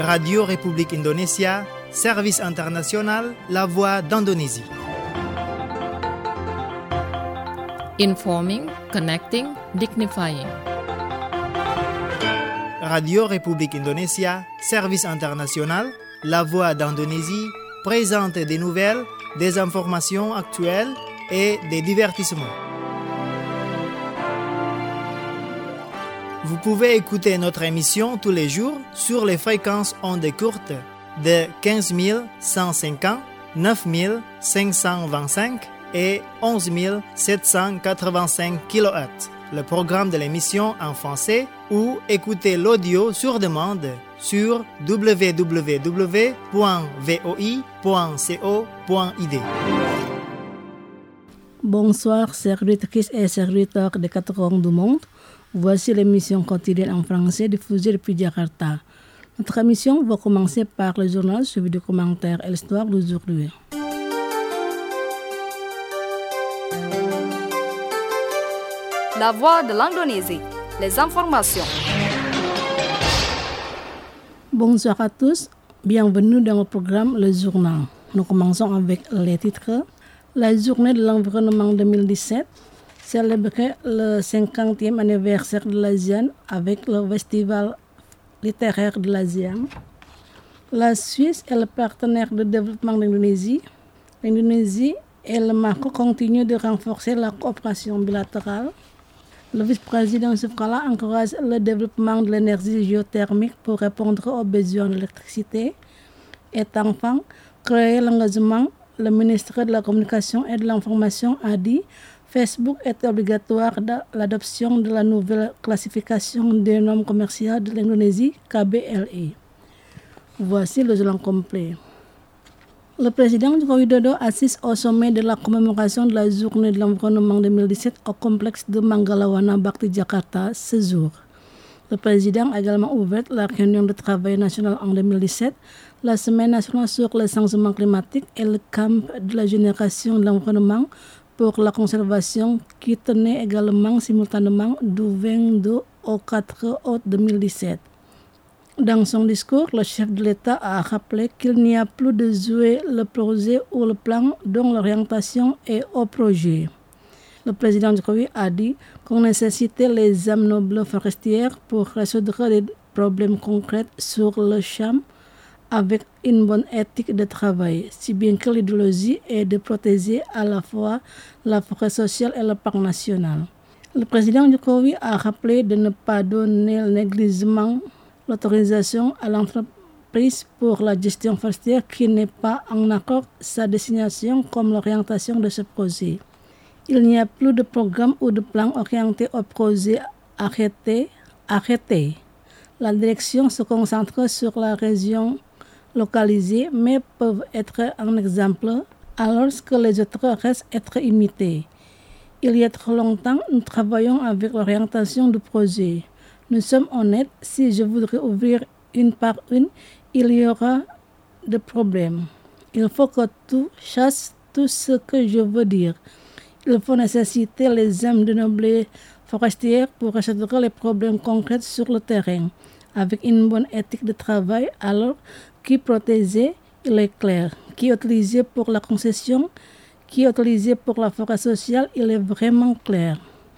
Radio République Indonésia, Service International, La Voix d'Indonésie. Informing, connecting, dignifying. Radio République Indonésia, Service International, La Voix d'Indonésie présente des nouvelles, des informations actuelles et des divertissements. Vous pouvez écouter notre émission tous les jours sur les fréquences ondes courtes de 15 150, 9 525 et 11 785 kHz. Le programme de l'émission en français ou écouter l'audio sur demande sur www.voi.co.id. Bonsoir, servitrices et serviteurs des quatre coins du monde. Voici l'émission quotidienne en français diffusée depuis Jakarta. Notre émission va commencer par le journal suivi de commentaires et l'histoire d'aujourd'hui. La Voix de l'Indonésie, les informations. Bonsoir à tous, bienvenue dans le programme Le Journal. Nous commençons avec les titres. La journée de l'environnement 2017 célébrait le 50e anniversaire de l'ASEAN avec le festival littéraire de l'ASEAN. La Suisse est le partenaire de développement de l'Indonésie. L'Indonésie et le Maroc continuent de renforcer la coopération bilatérale. Le vice-président Yusuf Kala encourage le développement de l'énergie géothermique pour répondre aux besoins d'électricité. Et enfin, créer l'engagement, le ministre de la Communication et de l'Information a dit Facebook est obligatoire dans l'adoption de la nouvelle classification des normes commerciales de l'Indonésie, KBLI. Voici le journal complet. Le président Joko Widodo assiste au sommet de la commémoration de la journée de l'environnement 2017 au complexe de Manggalawana Bakti Jakarta ce jour. Le président a également ouvert la réunion de travail national en 2017, la semaine nationale sur le changement climatique et le camp de la génération de l'environnement pour la conservation qui tenait également simultanément du 22 au 4 août 2017. Dans son discours, le chef de l'État a rappelé qu'il n'y a plus de jouer le projet ou le plan dont l'orientation est au projet. Le président Jokowi a dit qu'on nécessitait les âmes nobles forestières pour résoudre des problèmes concrets sur le champ avec une bonne éthique de travail, si bien que l'idéologie est de protéger à la fois la forêt sociale et le parc national. Le président Jokowi a rappelé de ne pas donner négligemment l'autorisation à l'entreprise pour la gestion forestière qui n'est pas en accord sa destination comme l'orientation de ce projet. Il n'y a plus de programme ou de plan orienté au projet arrêté. La direction se concentre sur la région localisée, mais peuvent être un exemple alors que les autres restent être imités. Il y a trop longtemps, nous travaillons avec l'orientation du projet. Nous sommes honnêtes, si je voudrais ouvrir une par une, il y aura des problèmes. Il faut que tout chasse tout ce que je veux dire. Il faut nécessiter les âmes de nobles forestières pour résoudre les problèmes concrets sur le terrain, avec une bonne éthique de travail, alors qui protégé, il est clair, qui est utilisé pour la concession, qui est utilisé pour la forêt sociale, il est vraiment clair.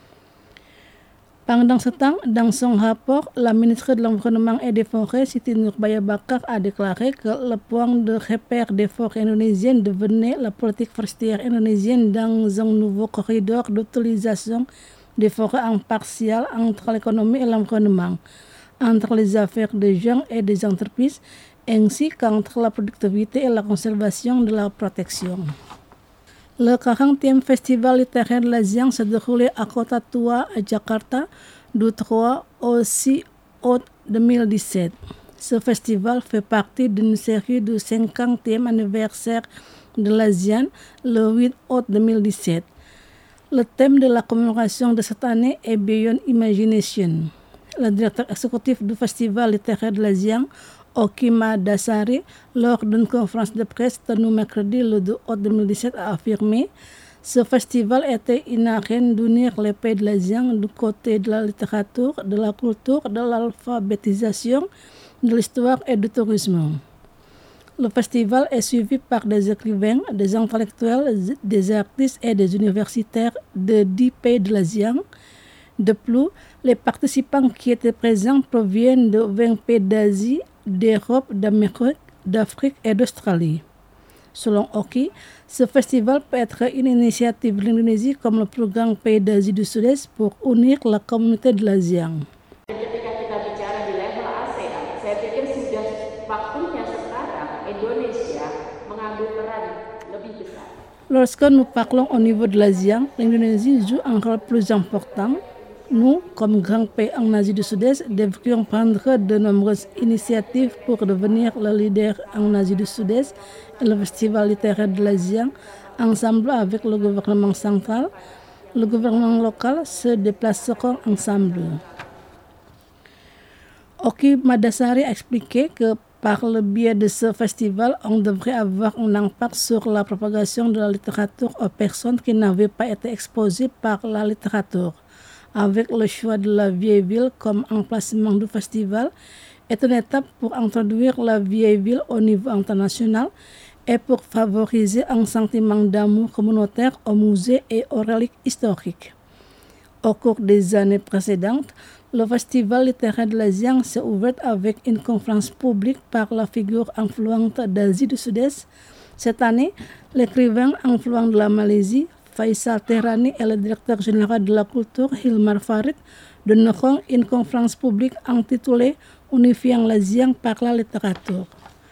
Pendant ce temps, dans son rapport, la ministre de l'Environnement et des Forêts, Siti Nurbaya Bakar, a déclaré que le point de repère des forêts indonésiennes devenait la politique forestière indonésienne dans un nouveau corridor d'utilisation des forêts impartial entre l'économie et l'environnement, entre les affaires des gens et des entreprises, ainsi qu'entre la productivité et la conservation de la protection. Le 40e Festival littéraire de l'ASEAN s'est déroulé à Kota Tua, à Jakarta, du 3 au 6 août 2017. Ce festival fait partie d'une série du 50e anniversaire de l'ASEAN, le 8 août 2017. Le thème de la commémoration de cette année est Beyond Imagination. Le directeur exécutif du Festival littéraire de l'ASEAN, Okima Dasari, lors d'une conférence de presse tenue mercredi le 2 août 2017, a affirmé « Ce festival était une arène d'unir les pays de l'ASEAN du côté de la littérature, de la culture, de l'alphabétisation, de l'histoire et du tourisme. Le festival est suivi par des écrivains, des intellectuels, des artistes et des universitaires de 10 pays de l'ASEAN. De plus, les participants qui étaient présents proviennent de 20 pays d'Asie, d'Europe, d'Amérique, d'Afrique et d'Australie. Selon Oki, ce festival peut être une initiative de l'Indonésie comme le plus grand pays d'Asie du Sud-Est pour unir la communauté de l'ASEAN. Ketika kita bicara di level ASEAN, saya pikir sudah waktunya sekarang Indonesia mengambil peran lebih besar. Lorsque nous parlons au niveau de l'ASEAN, l'Indonésie joue un rôle plus important. Nous, comme grand pays en Asie du Sud-Est, devrions prendre de nombreuses initiatives pour devenir le leader en Asie du Sud-Est et le festival littéraire de l'ASEAN, ensemble avec le gouvernement central. Le gouvernement local se déplaceront ensemble. Oki Madasari a expliqué que par le biais de ce festival, on devrait avoir un impact sur la propagation de la littérature aux personnes qui n'avaient pas été exposées par la littérature. Avec le choix de la vieille ville comme emplacement du festival, est une étape pour introduire la vieille ville au niveau international et pour favoriser un sentiment d'amour communautaire aux musées et aux reliques historiques. Au cours des années précédentes, le festival littéraire de l'ASEAN s'est ouvert avec une conférence publique par la figure influente d'Asie du Sud-Est. Cette année, l'écrivain influent de la Malaisie, Faisal Tehrani, et le directeur général de la culture, Hilmar Farid, donneront une conférence publique intitulée « Unifiant l'ASEAN par la littérature ».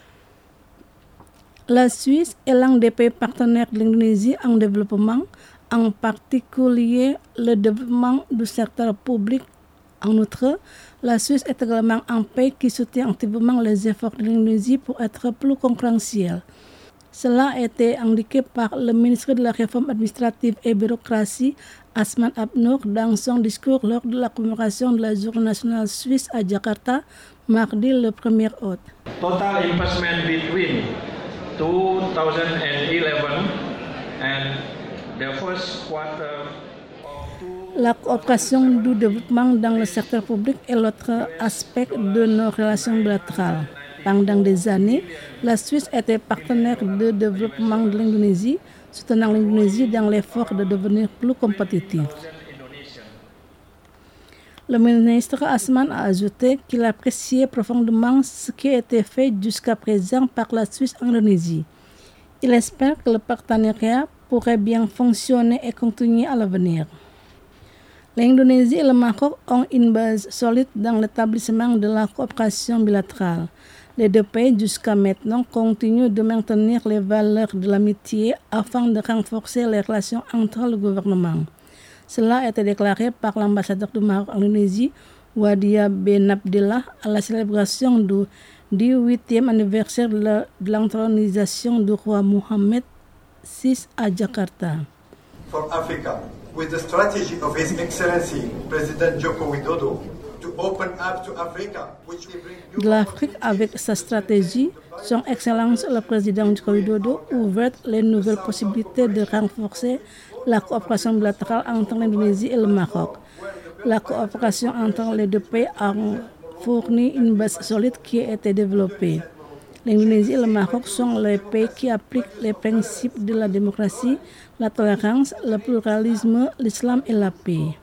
La Suisse est l'un des pays partenaires de l'Indonésie en développement, en particulier le développement du secteur public. En outre, la Suisse est également un pays qui soutient activement les efforts de l'Indonésie pour être plus concurrentiel. Cela a été indiqué par le ministre de la Réforme administrative et bureaucratie, Asman Abnour, dans son discours lors de la commémoration de la Journée nationale suisse à Jakarta, mardi le 1er août. Total investment between 2011 and the first quarter. La coopération du développement dans le secteur public est l'autre aspect de nos relations bilatérales. Pendant des années, la Suisse était partenaire de développement de l'Indonésie, soutenant l'Indonésie dans l'effort de devenir plus compétitive. Le ministre Asman a ajouté qu'il appréciait profondément ce qui a été fait jusqu'à présent par la Suisse en Indonésie. Il espère que le partenariat pourrait bien fonctionner et continuer à l'avenir. L'Indonésie et le Maroc ont une base solide dans l'établissement de la coopération bilatérale. Les deux pays, jusqu'à maintenant, continuent de maintenir les valeurs de l'amitié afin de renforcer les relations entre le gouvernement. Cela a été déclaré par l'ambassadeur du Maroc en Indonésie, Wadia Ben Abdillah, à la célébration du 18e anniversaire de l'intronisation du roi Mohammed VI à Jakarta. For Africa, with the strategy of His Excellency President Joko Widodo, to open up to Africa, which will bring de l'Afrique avec sa stratégie, son Excellence le président Joko Widodo ouvre les nouvelles possibilités de renforcer la coopération bilatérale entre l'Indonésie et le Maroc. La coopération entre les deux pays a fourni une base solide qui a été développée. L'Indonésie et le Maroc sont les pays qui appliquent les principes de la démocratie, la tolérance, le pluralisme, l'islam et la paix.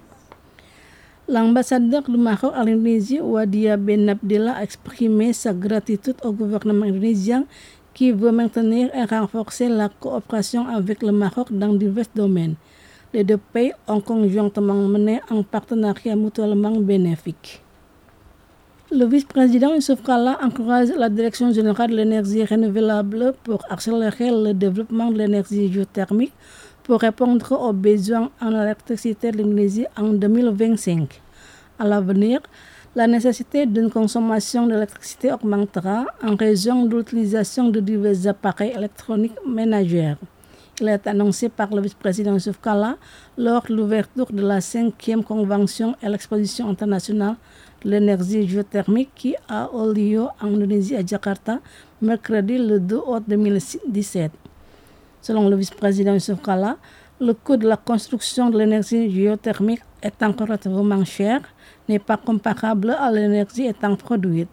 L'ambassadeur du Maroc à l'Indonésie, Wadia Ben Abdillah, a exprimé sa gratitude au gouvernement indonésien qui veut maintenir et renforcer la coopération avec le Maroc dans divers domaines. Les deux pays ont conjointement mené un partenariat mutuellement bénéfique. Le vice-président Youssouf Kalla encourage la Direction générale de l'énergie renouvelable pour accélérer le développement de l'énergie géothermique pour répondre aux besoins en électricité de l'Indonésie en 2025. À l'avenir, la nécessité d'une consommation d'électricité augmentera en raison de l'utilisation de divers appareils électroniques ménagers. Il est annoncé par le vice-président Youssouf Kalla lors de l'ouverture de la 5e convention et l'exposition internationale de l'énergie géothermique qui a eu lieu en Indonésie à Jakarta, mercredi le 2 août 2017. Selon le vice-président Youssouf Kalla, le coût de la construction de l'énergie géothermique est encore relativement cher, n'est pas comparable à l'énergie étant produite.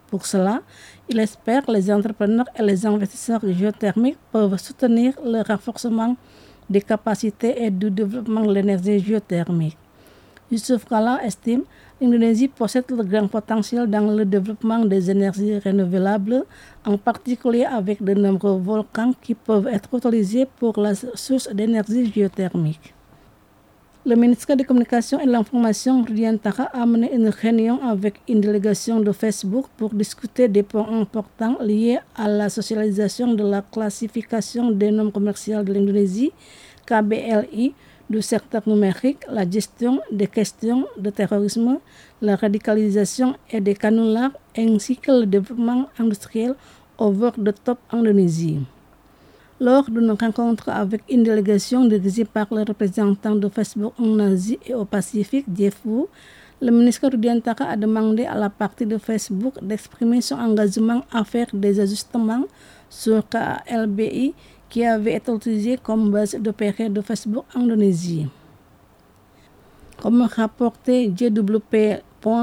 Pour cela, il espère que les entrepreneurs et les investisseurs géothermiques peuvent soutenir le renforcement des capacités et du développement de l'énergie géothermique. Yusuf Kala estime que l'Indonésie possède le grand potentiel dans le développement des énergies renouvelables, en particulier avec de nombreux volcans qui peuvent être utilisés pour la source d'énergie géothermique. Le ministre des Communications et de l'Information, Rudiantara, a mené une réunion avec une délégation de Facebook pour discuter des points importants liés à la socialisation de la classification des normes commerciales de l'Indonésie, KBLI, du secteur numérique, la gestion des questions de terrorisme, la radicalisation et des canulars, ainsi que le développement industriel over the top Indonésie. Lors d'une rencontre avec une délégation dirigée par le représentant de Facebook en Asie et au Pacifique, Jeff Wu, le ministre Rudiantara a demandé à la partie de Facebook d'exprimer son engagement à faire des ajustements sur KLBI qui avait été utilisé comme base d'opérer de Facebook en Indonésie. Comme rapporté jwp.go.id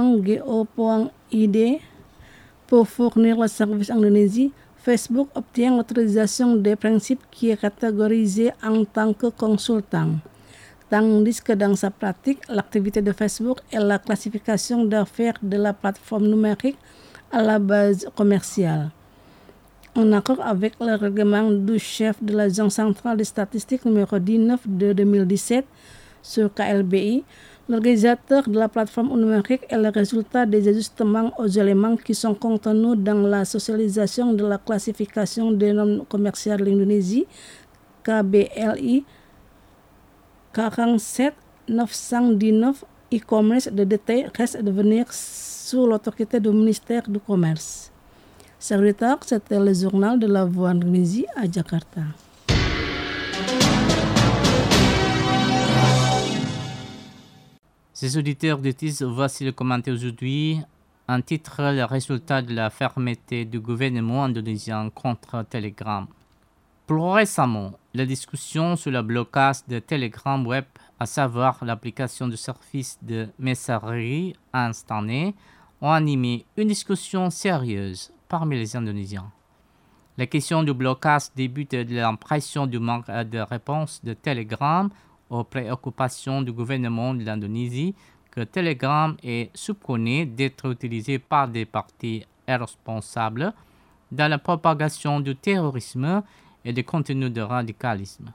pour fournir le service en Indonésie, Facebook obtient l'autorisation des principes qui est catégorisé en tant que consultant, tandis que dans sa pratique, l'activité de Facebook est la classification d'affaires de la plateforme numérique à la base commerciale. En accord avec le règlement du chef de l'Agence centrale des statistiques numéro 19 de 2017 sur KLBI, l'organisateur de la plateforme numérique est le résultat des ajustements aux éléments qui sont contenus dans la socialisation de la classification des normes commerciales de l'Indonésie, KBLI 47919 e-commerce. De détails restent à venir sous l'autorité du ministère du Commerce. Secrétaire, c'était le journal de la Voix d'Indonésie à Jakarta. Ces auditeurs de TIS, voici le commentaire aujourd'hui. Un titre, le résultat de la fermeté du gouvernement indonésien contre Telegram. Plus récemment, la discussion sur le blocage de Telegram Web, à savoir l'application du service de messagerie instantanée, ont animé une discussion sérieuse parmi les Indonésiens. La question du blocage débute de l'impression du manque de réponse de Telegram aux préoccupations du gouvernement de l'Indonésie que Telegram est soupçonné d'être utilisé par des partis irresponsables dans la propagation du terrorisme et des contenus de radicalisme.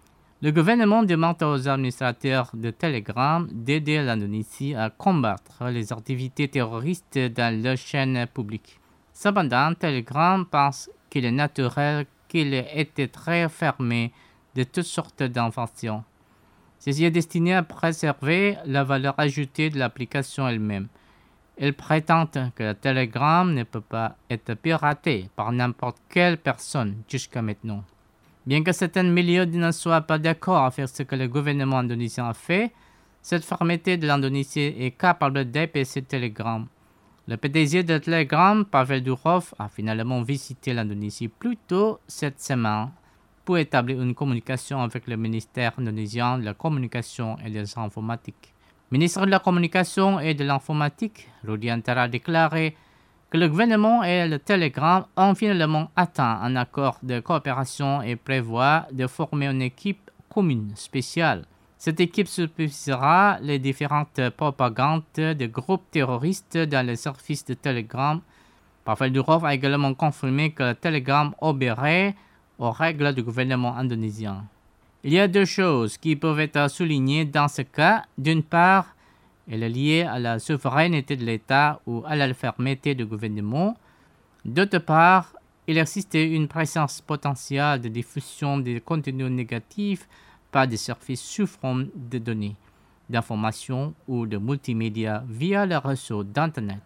Le gouvernement demande aux administrateurs de Telegram d'aider l'Indonésie à combattre les activités terroristes dans leur chaîne publique. Cependant, Telegram pense qu'il est naturel qu'il ait été très fermé de toutes sortes d'inventions. Ceci est destiné à préserver la valeur ajoutée de l'application elle-même. Il prétend que Telegram ne peut pas être piraté par n'importe quelle personne jusqu'à maintenant. Bien que certains milieux ne soient pas d'accord avec ce que le gouvernement indonésien a fait, cette fermeté de l'Indonésie est capable d'épaiser Telegram. Le PDG de Telegram, Pavel Durov, a finalement visité l'Indonésie plus tôt cette semaine pour établir une communication avec le ministère indonésien de la Communication et des Informatiques. Le ministre de la Communication et de l'Informatique, Rudiantara, a déclaré que le gouvernement et le Telegram ont finalement atteint un accord de coopération et prévoit de former une équipe commune spéciale. Cette équipe supervisera les différentes propagandes des groupes terroristes dans les services de Telegram. Pavel Durov a également confirmé que Telegram obéirait aux règles du gouvernement indonésien. Il y a deux choses qui peuvent être soulignées dans ce cas. D'une part, elle est liée à la souveraineté de l'État ou à la fermeté du gouvernement. D'autre part, il existe une présence potentielle de diffusion des contenus négatifs par des services sous forme de données, d'informations ou de multimédia via le réseau d'Internet.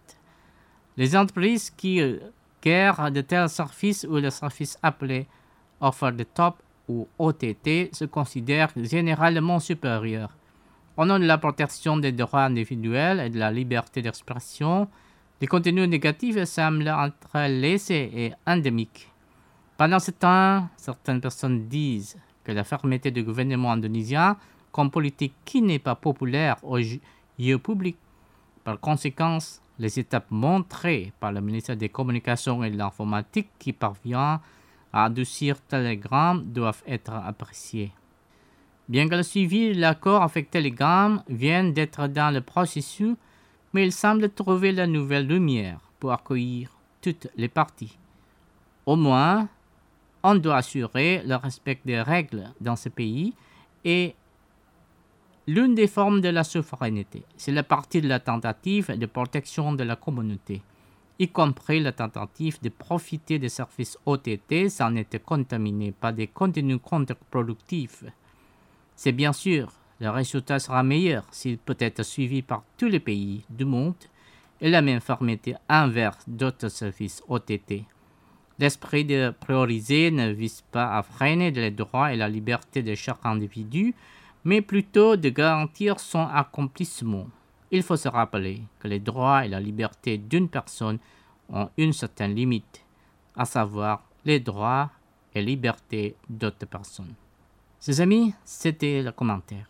Les entreprises qui gèrent de tels services ou les services appelés over the top ou OTT se considèrent généralement supérieurs. Au nom de la protection des droits individuels et de la liberté d'expression, les contenus négatifs semblent être laissés et endémiques. Pendant ce temps, certaines personnes disent que la fermeté du gouvernement indonésien comme politique qui n'est pas populaire aux yeux publics. Par conséquent, les étapes montrées par le ministère des Communications et de l'Informatique qui parvient à adoucir Telegram doivent être appréciées. Bien que le suivi de l'accord avec Telegram vienne d'être dans le processus, mais il semble trouver la nouvelle lumière pour accueillir toutes les parties. Au moins, on doit assurer le respect des règles dans ce pays et l'une des formes de la souveraineté, c'est la partie de la tentative de protection de la communauté, y compris la tentative de profiter des services OTT sans être contaminé par des contenus contre-productifs. C'est bien sûr, le résultat sera meilleur s'il peut être suivi par tous les pays du monde et la même fermeté envers d'autres services OTT. L'esprit de prioriser ne vise pas à freiner les droits et la liberté de chaque individu, mais plutôt de garantir son accomplissement. Il faut se rappeler que les droits et la liberté d'une personne ont une certaine limite, à savoir les droits et libertés d'autres personnes. Chers amis, c'était le commentaire.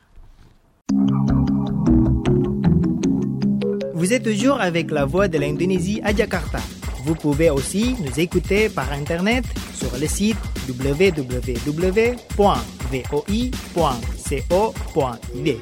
Vous êtes toujours avec la voix de l'Indonésie à Jakarta. Vous pouvez aussi nous écouter par Internet sur le site www.voi.co.id.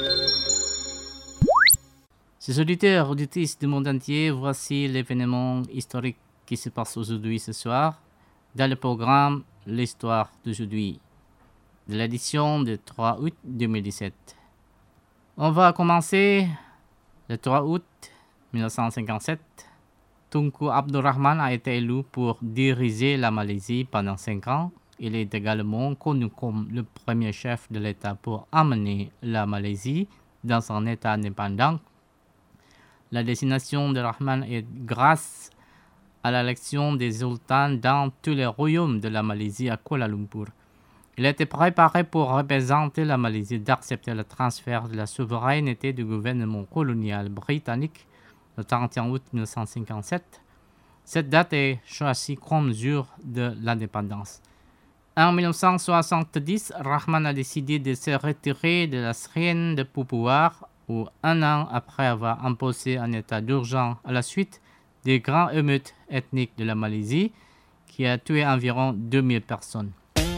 Chers auditeurs, auditrices du monde entier, voici l'événement historique qui se passe aujourd'hui ce soir dans le programme L'Histoire d'aujourd'hui, de l'édition du 3 août 2017. On va commencer le 3 août 1957. Tunku Abdul Rahman a été élu pour diriger la Malaisie pendant 5 ans. Il est également connu comme le premier chef de l'État pour amener la Malaisie dans un État indépendant. La désignation de Rahman est grâce à l'élection des sultans dans tous les royaumes de la Malaisie à Kuala Lumpur. Il était préparé pour représenter la Malaisie d'accepter le transfert de la souveraineté du gouvernement colonial britannique le 31 août 1957. Cette date est choisie comme jour de l'indépendance. En 1970, Rahman a décidé de se retirer de la scène de pouvoir où, un an après avoir imposé un état d'urgence à la suite des grandes émeutes ethniques de la Malaisie, qui a tué environ 2000 personnes.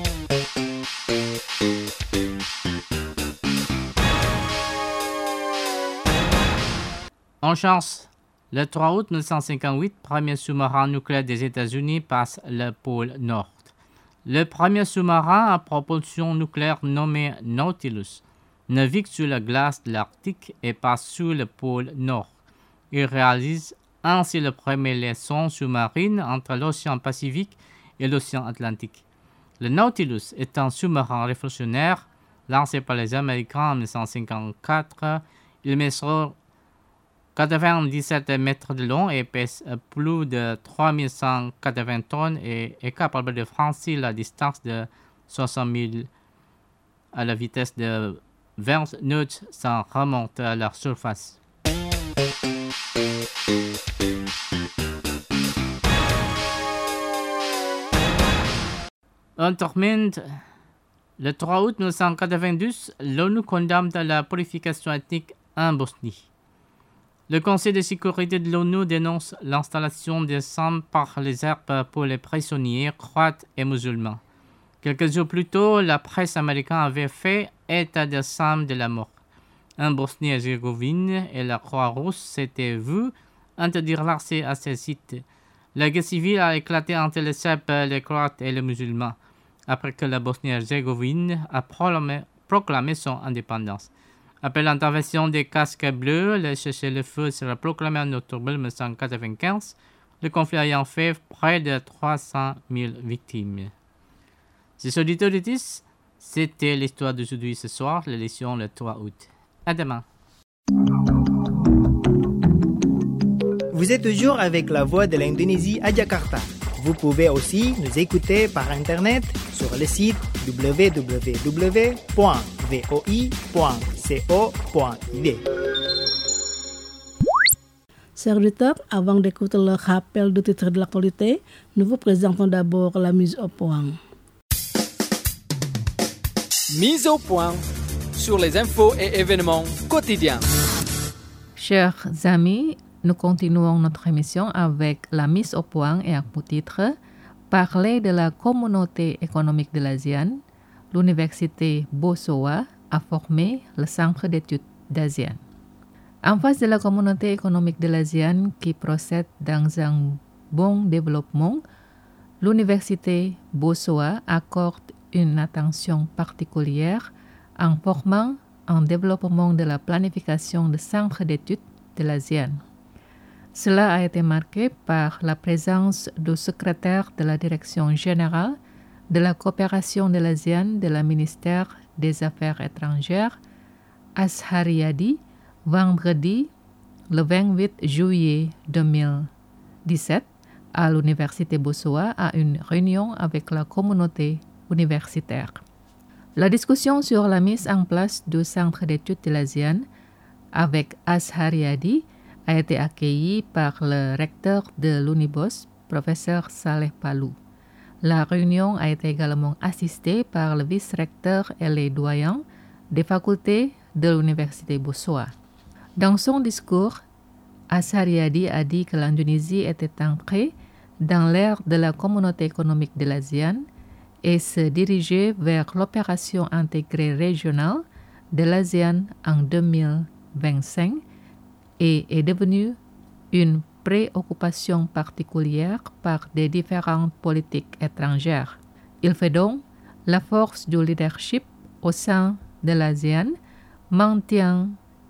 En chance, le 3 août 1958, premier sous-marin nucléaire des États-Unis passe le pôle Nord. Le premier sous-marin à propulsion nucléaire nommé Nautilus navigue sur la glace de l'Arctique et passe sous le pôle Nord. Il réalise ainsi le premier liaison sous-marine entre l'océan Pacifique et l'océan Atlantique. Le Nautilus est un sous-marin révolutionnaire lancé par les Américains en 1954. Il mesure 97 mètres de long et pèse plus de 3180 tonnes et est capable de franchir la distance de 60 000 à la vitesse de 20 nœuds sans remonter à la surface. On termine le 3 août 1992, l'ONU condamne la purification ethnique en Bosnie. Le Conseil de sécurité de l'ONU dénonce l'installation des armes par les Serbes pour les prisonniers croates et musulmans. Quelques jours plus tôt, la presse américaine avait fait état des armes de la mort. En Bosnie-Herzégovine et la Croix-Rouge s'étaient vus interdire l'accès à ces sites. La guerre civile a éclaté entre les Serbes, les Croates et les musulmans, après que la Bosnie-Herzégovine a proclamé son indépendance. Après l'intervention des casques bleus, le cessez-le-feu sera proclamé en octobre 1995, le conflit ayant fait près de 300 000 victimes. Ces auditeurs, c'était l'histoire d'aujourd'hui ce soir, l'élection le 3 août. À demain. Vous êtes toujours avec la voix de l'Indonésie à Jakarta. Vous pouvez aussi nous écouter par Internet sur le site www.voi.co.id. Chers auditeurs, avant d'écouter le rappel de titre de l'actualité, nous vous présentons d'abord la mise au point. Mise au point sur les infos et événements quotidiens. Chers amis, nous continuons notre émission avec la mise au point et à pour titre parler de la communauté économique de l'ASEAN. L'université Bosowa a formé le centre d'études d'ASEAN. En face de la communauté économique de l'ASEAN qui procède dans un bon développement, l'université Bosowa accorde une attention particulière en formant un développement de la planification de centres d'études de l'ASEAN. Cela a été marqué par la présence du secrétaire de la Direction générale de la coopération de l'ASEAN de la ministère des Affaires étrangères, Azhar-Yadi, vendredi le 28 juillet 2017 à l'université Bosowa à une réunion avec la communauté universitaire. La discussion sur la mise en place du centre d'études de l'ASEAN avec Azhar-Yadi a été accueillie par le recteur de l'Unibos, professeur Saleh Palou. La réunion a été également assistée par le vice-recteur et les doyens des facultés de l'université Bosowa. Dans son discours, Azhar-Yadi a dit que l'Indonésie était entrée dans l'ère de la communauté économique de l'ASEAN et se dirigeait vers l'opération intégrée régionale de l'ASEAN en 2025 et est devenue une préoccupation particulière par des différentes politiques étrangères. Il fait donc la force du leadership au sein de l'ASEAN, maintient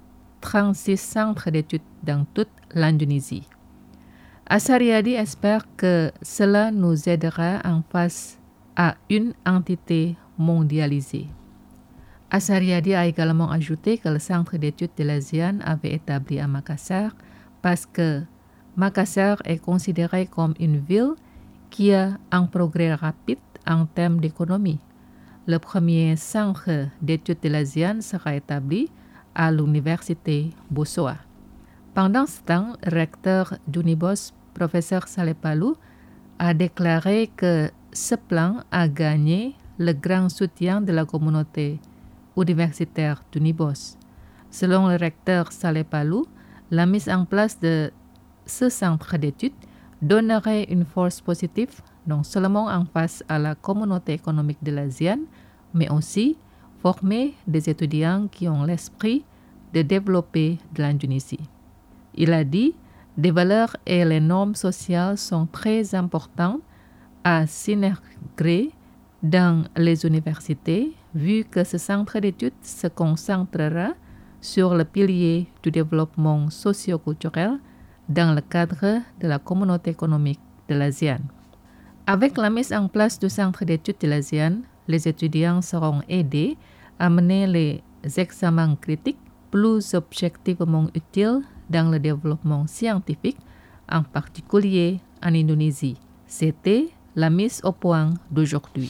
36 centres d'études dans toute l'Indonésie. Azhar-Yadi espère que cela nous aidera en face à une entité mondialisée. Azhar-Yadi a également ajouté que le centre d'études de l'ASEAN avait établi à Makassar parce que Makassar est considérée comme une ville qui a un progrès rapide en termes d'économie. Le premier centre d'études de l'ASEAN sera établi à l'université Bosowa. Pendant ce temps, le recteur d'Unibos, professeur Saleh Palou, a déclaré que ce plan a gagné le grand soutien de la communauté universitaire d'Unibos. Selon le recteur Saleh Palou, la mise en place de ce centre d'études donnerait une force positive non seulement en face à la communauté économique de l'ASEAN, mais aussi former des étudiants qui ont l'esprit de développer de l'Indonésie. Il a dit « Des valeurs et les normes sociales sont très importantes à s'intégrer dans les universités, vu que ce centre d'études se concentrera sur le pilier du développement socio-culturel dans le cadre de la communauté économique de l'ASEAN. Avec la mise en place du centre d'études de l'ASEAN, les étudiants seront aidés à mener les examens critiques plus objectivement utiles dans le développement scientifique, en particulier en Indonésie. C'était la mise au point d'aujourd'hui.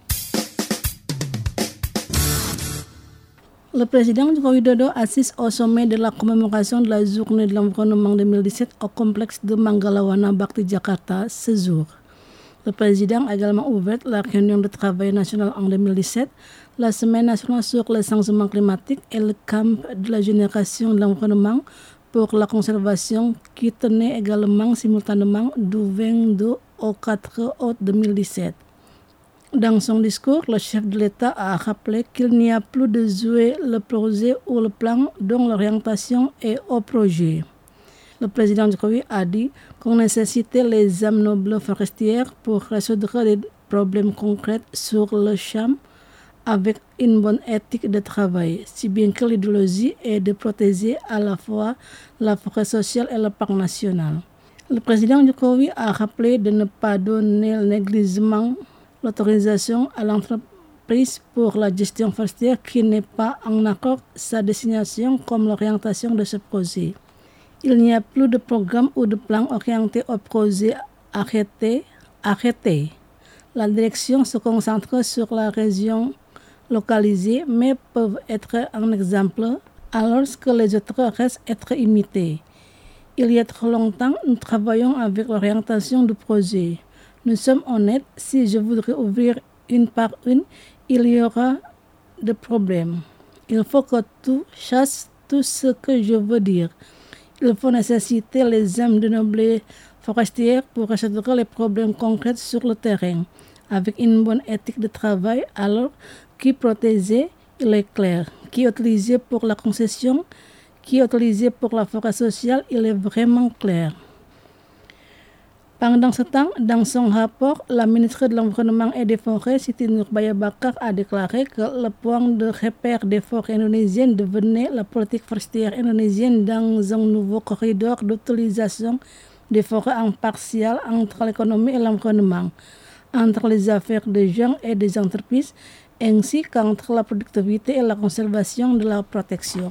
Le président Joko Widodo assiste au sommet de la commémoration de la journée de l'environnement 2017 au complexe de Manggalawana Bakti Jakarta ce jour. Le président a également ouvert la réunion de travail national en 2017, la semaine nationale sur le changement climatique et le camp de la génération de l'environnement pour la conservation qui tenait également simultanément du 22 au 4 août 2017. Dans son discours, le chef de l'État a rappelé qu'il n'y a plus de jouer le projet ou le plan dont l'orientation est au projet. Le président Jokowi a dit qu'on nécessitait les âmes nobles forestières pour résoudre des problèmes concrets sur le champ avec une bonne éthique de travail, si bien que l'idéologie est de protéger à la fois la forêt sociale et le parc national. Le président Jokowi a rappelé de ne pas donner négligemment l'autorisation à l'entreprise pour la gestion forestière qui n'est pas en accord sa destination comme l'orientation de ce projet. Il n'y a plus de programme ou de plan orienté au projet arrêté. La direction se concentre sur la région localisée, mais peuvent être un exemple alors que les autres restent être imités. Il y a trop longtemps, nous travaillons avec l'orientation du projet. Nous sommes honnêtes, si je voudrais ouvrir une par une, il y aura des problèmes. Il faut que tu saches tout ce que je veux dire. Il faut nécessiter les hommes de noblesse forestière pour résoudre les problèmes concrets sur le terrain, avec une bonne éthique de travail, alors qui protégé, il est clair, qui est utilisé pour la concession, qui est utilisé pour la forêt sociale, il est vraiment clair. Pendant ce temps, dans son rapport, la ministre de l'Environnement et des Forêts, Siti Nurbaya Bakar, a déclaré que le point de repère des forêts indonésiennes devenait la politique forestière indonésienne dans un nouveau corridor d'utilisation des forêts impartiales entre l'économie et l'environnement, entre les affaires des gens et des entreprises, ainsi qu'entre la productivité et la conservation de la protection.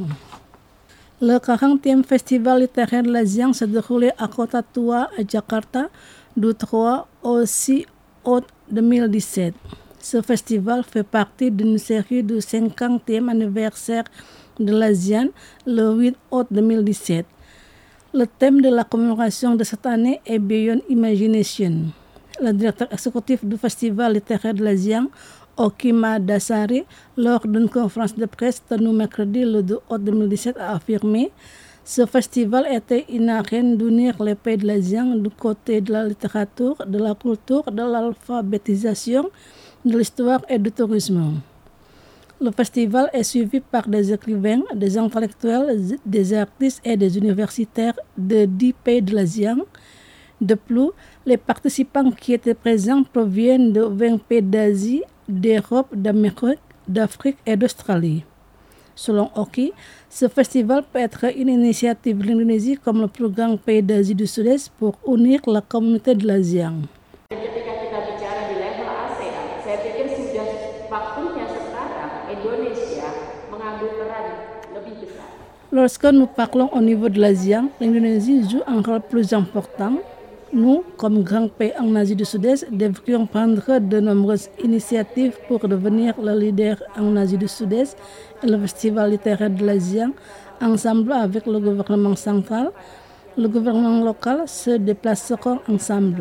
Le 40e Festival littéraire de l'ASEAN s'est déroulé à Kota Tua, à Jakarta, du 3 au 6 août 2017. Ce festival fait partie d'une série du 50e anniversaire de l'ASEAN, le 8 août 2017. Le thème de la commémoration de cette année est Beyond Imagination. Le directeur exécutif du Festival littéraire de l'ASEAN, Oki Madasari, lors d'une conférence de presse tenue mercredi le 2 août 2017, a affirmé « Ce festival était une arène d'unir les pays de l'ASEAN du côté de la littérature, de la culture, de l'alphabétisation, de l'histoire et du tourisme. » Le festival est suivi par des écrivains, des intellectuels, des artistes et des universitaires de 10 pays de l'ASEAN. De plus, les participants qui étaient présents proviennent de 20 pays d'Asie, d'Europe, d'Amérique, d'Afrique et d'Australie. Selon Oki, ce festival peut être une initiative de l'Indonésie comme le plus grand pays d'Asie du Sud-Est pour unir la communauté de l'ASEAN. Ketika kita bicara di level ASEAN, saya pikir sudah waktunya sekarang Indonesia mengambil peran lebih besar. Lorsque nous parlons au niveau de l'ASEAN, l'Indonésie joue un rôle plus important. Nous, comme grand pays en Asie du Sud-Est, devrions prendre de nombreuses initiatives pour devenir le leader en Asie du Sud-Est et le festival littéraire de l'ASEAN, ensemble avec le gouvernement central, le gouvernement local, se déplaceront ensemble.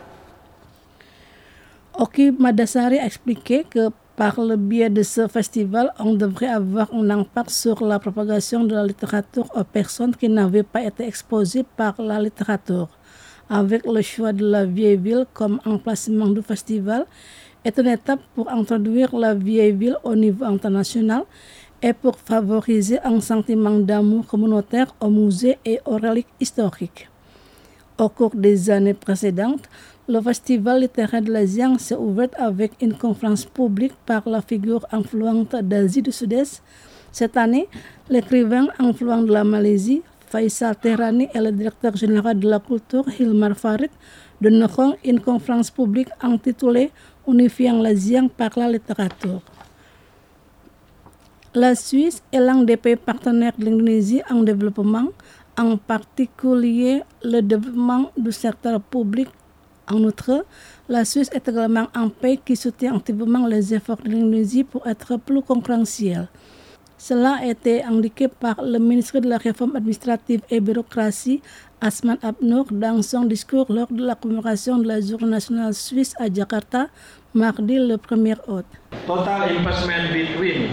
Oki Madasari a expliqué que par le biais de ce festival, on devrait avoir un impact sur la propagation de la littérature aux personnes qui n'avaient pas été exposées par la littérature. Avec le choix de la vieille ville comme emplacement du festival, est une étape pour introduire la vieille ville au niveau international et pour favoriser un sentiment d'amour communautaire aux musées et aux reliques historiques. Au cours des années précédentes, le festival littéraire de l'ASEAN s'est ouvert avec une conférence publique par la figure influente d'Asie du Sud-Est. Cette année, l'écrivain influent de la Malaisie, Faisal Tehrani, et le directeur général de la culture, Hilmar Farid, donneront une conférence publique intitulée « Unifiant l'ASEAN par la littérature ». La Suisse est l'un des pays partenaires de l'Indonésie en développement, en particulier le développement du secteur public. En outre, la Suisse est également un pays qui soutient activement les efforts de l'Indonésie pour être plus concurrentiel. Cela a été indiqué par le ministre de la Réforme administrative et bureaucratie, Asman Abnour, dans son discours lors de la commémoration de la Journée nationale suisse à Jakarta, mardi le 1er août. Total investment between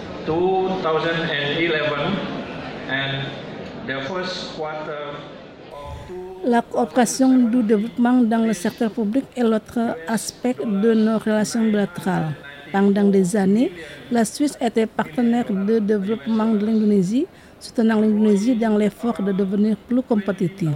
2011 and the first quarter. La coopération du développement dans le secteur public est l'autre aspect de nos relations bilatérales. Pendant des années, la Suisse était partenaire de développement de l'Indonésie, soutenant l'Indonésie dans l'effort de devenir plus compétitive.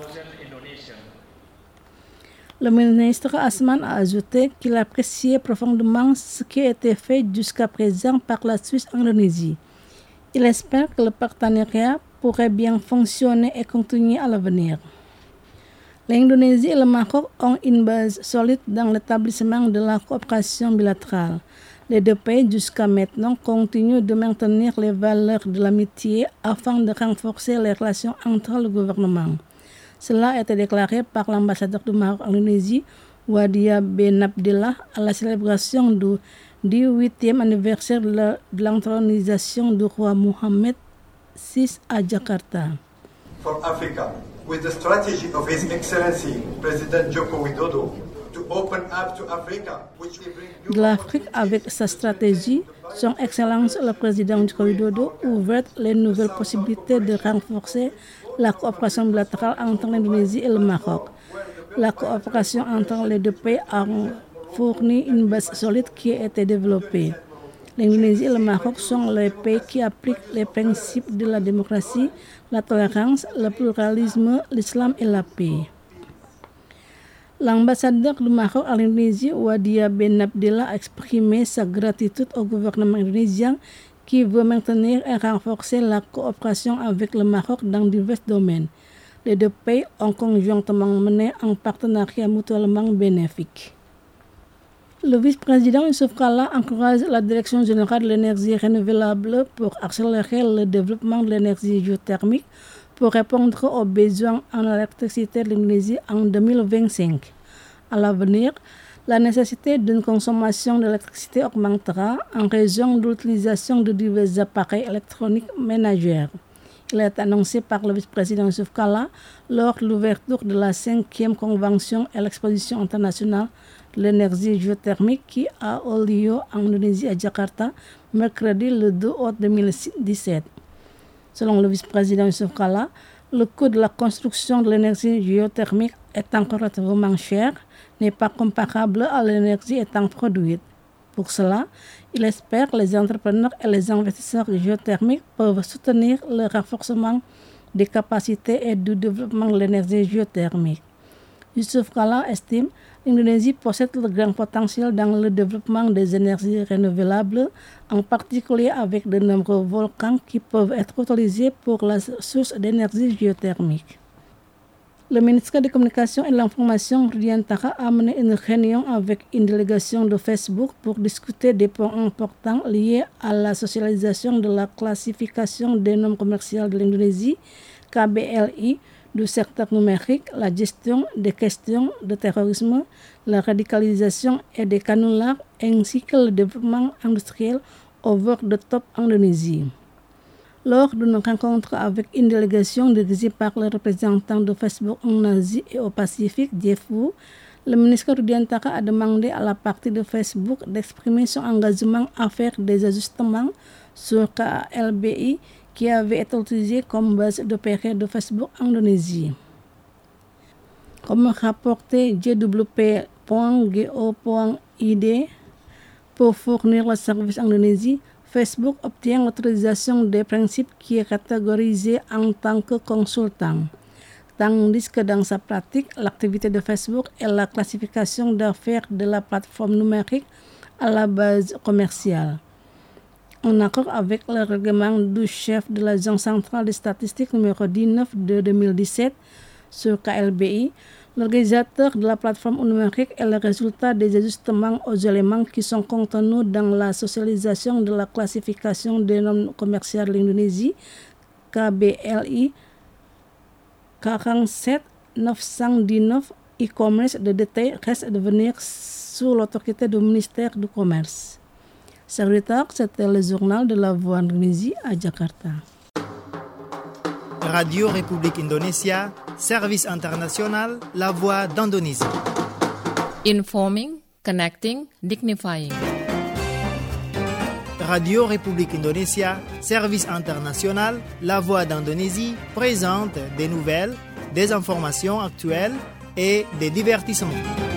Le ministre Asman a ajouté qu'il appréciait profondément ce qui a été fait jusqu'à présent par la Suisse en Indonésie. Il espère que le partenariat pourrait bien fonctionner et continuer à l'avenir. L'Indonésie et le Maroc ont une base solide dans l'établissement de la coopération bilatérale. Les deux pays, jusqu'à maintenant, continuent de maintenir les valeurs de l'amitié afin de renforcer les relations entre le gouvernement. Cela a été déclaré par l'ambassadeur du Maroc en Indonésie, Wadia Ben Abdillah, à la célébration du 18e anniversaire de l'intronisation du roi Mohammed VI à Jakarta. For Africa, with the strategy of His Excellency President Joko Widodo to to open up to Africa, which will bring De l'Afrique, avec sa stratégie, Son Excellence le Président Joko Widodo ouvre les nouvelles possibilités de renforcer la coopération bilatérale entre l'Indonésie et le Maroc. La coopération entre les deux pays a fourni une base solide qui a été développée. L'Indonésie et le Maroc sont les pays qui appliquent les principes de la démocratie, la tolérance, le pluralisme, l'islam et la paix. L'ambassadeur du Maroc à l'Indonésie, Wadia Ben Abdillah, a exprimé sa gratitude au gouvernement indonésien qui veut maintenir et renforcer la coopération avec le Maroc dans divers domaines. Les deux pays ont conjointement mené un partenariat mutuellement bénéfique. Le vice-président Yusuf Kala encourage la Direction générale de l'énergie renouvelable pour accélérer le développement de l'énergie géothermique pour répondre aux besoins en électricité de l'Indonésie en 2025. À l'avenir, la nécessité d'une consommation d'électricité augmentera en raison de l'utilisation de divers appareils électroniques ménagers. Il est annoncé par le vice-président Yusuf Kala lors de l'ouverture de la 5e convention et l'exposition internationale de l'énergie géothermique qui a eu lieu en Indonésie à Jakarta, mercredi le 2 août 2017. Selon le vice-président Yusuf Kala, le coût de la construction de l'énergie géothermique étant relativement cher, n'est pas comparable à l'énergie étant produite. Pour cela, il espère que les entrepreneurs et les investisseurs géothermiques peuvent soutenir le renforcement des capacités et du développement de l'énergie géothermique. Yusuf Kala estime que l'Indonésie possède le grand potentiel dans le développement des énergies renouvelables, en particulier avec de nombreux volcans qui peuvent être utilisés pour la source d'énergie géothermique. Le ministre des Communications et de l'Information, Rudiantara, a mené une réunion avec une délégation de Facebook pour discuter des points importants liés à la socialisation de la classification des normes commerciales de l'Indonésie, KBLI, du secteur numérique, la gestion des questions de terrorisme, la radicalisation et des canulars, ainsi que le développement industriel over the top en Indonésie. Lors d'une rencontre avec une délégation dirigée par le représentant de Facebook en Asie et au Pacifique, Jeff Wu, le ministre Rudiantara a demandé à la partie de Facebook d'exprimer son engagement à faire des ajustements sur KLBI qui avait été utilisé comme base d'opérer de Facebook en Indonésie. Comme rapporté jwp.go.id pour fournir le service en Indonésie, Facebook obtient l'autorisation des principes qui est catégorisé en tant que consultant, tandis que dans sa pratique, l'activité de Facebook est la classification d'affaires de la plateforme numérique à la base commerciale. En accord avec le règlement du chef de l'Agence centrale des statistiques numéro 19 de 2017 sur KLBI, l'organisateur de la plateforme numérique est le résultat des ajustements aux éléments qui sont contenus dans la socialisation de la classification des normes commerciales de l'Indonésie, KBLI 47919 e-commerce. De détails restent à venir sous l'autorité du ministère du Commerce. Serviteur, c'était le journal de la Voix d'Indonésie à Jakarta. Radio République Indonésia, service international, la Voix d'Indonésie. Informing, connecting, dignifying. Radio République Indonésia, service international, la Voix d'Indonésie, présente des nouvelles, des informations actuelles et des divertissements.